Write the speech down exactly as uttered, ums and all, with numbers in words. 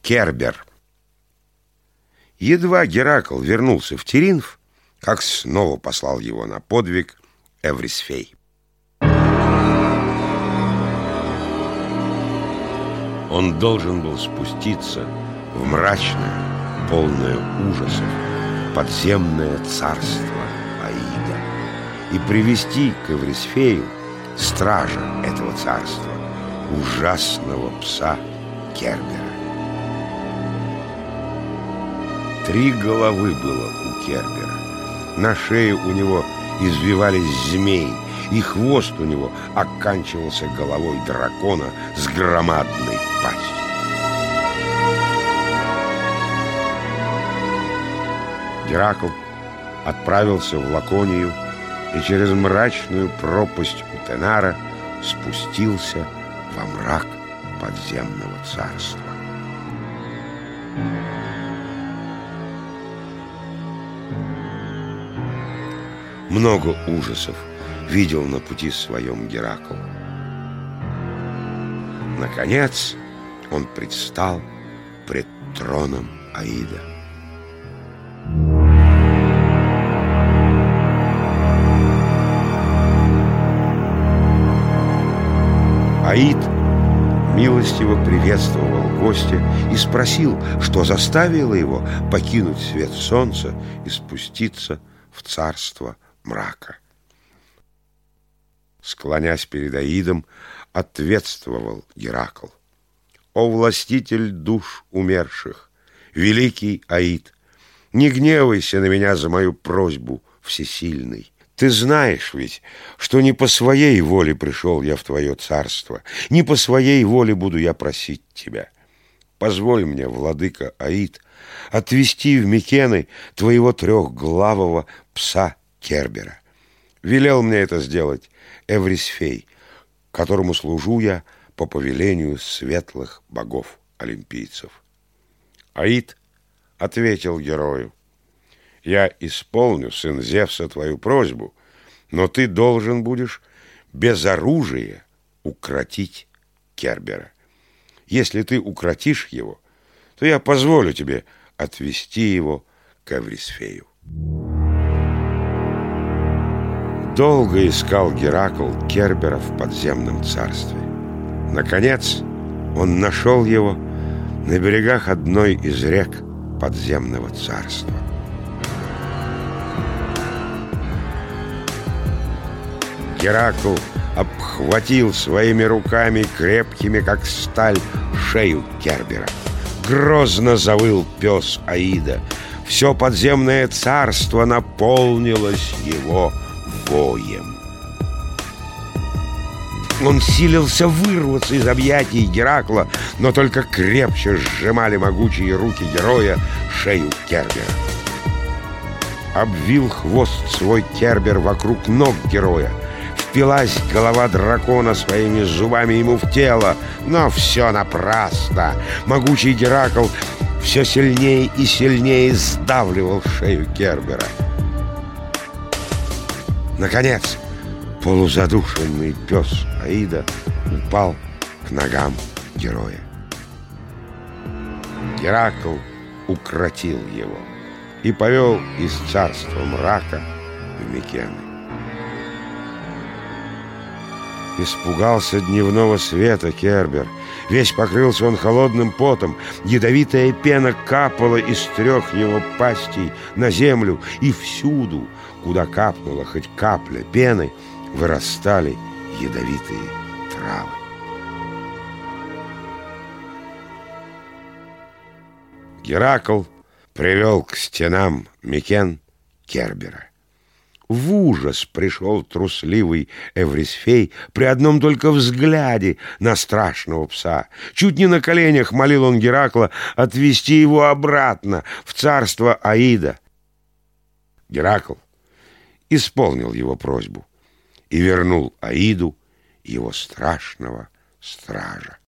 Кербер. Едва Геракл вернулся в Теринф, как снова послал его на подвиг Эврисфей. Он должен был спуститься в мрачное, полное ужасов, подземное царство Аида и привести к Эврисфею стража этого царства, ужасного пса Кербера. Три головы было у Кербера. На шее у него извивались змеи, и хвост у него оканчивался головой дракона с громадной пастью. Геракл отправился в Лаконию и через мрачную пропасть Утенара спустился во мрак подземного царства. Много ужасов видел на пути своем Геракл. Наконец он предстал пред троном Аида. Аид милостиво приветствовал гостя и спросил, что заставило его покинуть свет солнца и спуститься в царство мрака. Склонясь перед Аидом, ответствовал Геракл: «О властитель душ умерших, великий Аид, не гневайся на меня за мою просьбу, всесильный. Ты знаешь ведь, что не по своей воле пришел я в твое царство, не по своей воле буду я просить тебя. Позволь мне, владыка Аид, отвести в Микены твоего трехглавого пса Кербера. Велел мне это сделать Эврисфей, которому служу я по повелению светлых богов-олимпийцев». Аид ответил герою: «Я исполню, сын Зевса, твою просьбу, но ты должен будешь без оружия укротить Кербера. Если ты укротишь его, то я позволю тебе отвести его к Эврисфею». Долго искал Геракл Кербера в подземном царстве. Наконец он нашел его на берегах одной из рек подземного царства. Геракл обхватил своими руками, крепкими как сталь, шею Кербера. Грозно завыл пес Аида. Все подземное царство наполнилось его воем. Он силился вырваться из объятий Геракла, но только крепче сжимали могучие руки героя шею Кербера. Обвил хвост свой Кербер вокруг ног героя. Впилась голова дракона своими зубами ему в тело, но все напрасно. Могучий Геракл все сильнее и сильнее сдавливал шею Кербера. Наконец, полузадушенный пес Аида упал к ногам героя. Геракл укротил его и повел из царства мрака в Микены. Испугался дневного света Кербер. Весь покрылся он холодным потом. Ядовитая пена капала из трех его пастей на землю, и всюду, куда капнула хоть капля пены, вырастали ядовитые травы. Геракл привел к стенам Микен Кербера. В ужас пришел трусливый Эврисфей при одном только взгляде на страшного пса. Чуть не на коленях молил он Геракла отвести его обратно в царство Аида. Геракл исполнил его просьбу и вернул Аиду его страшного стража.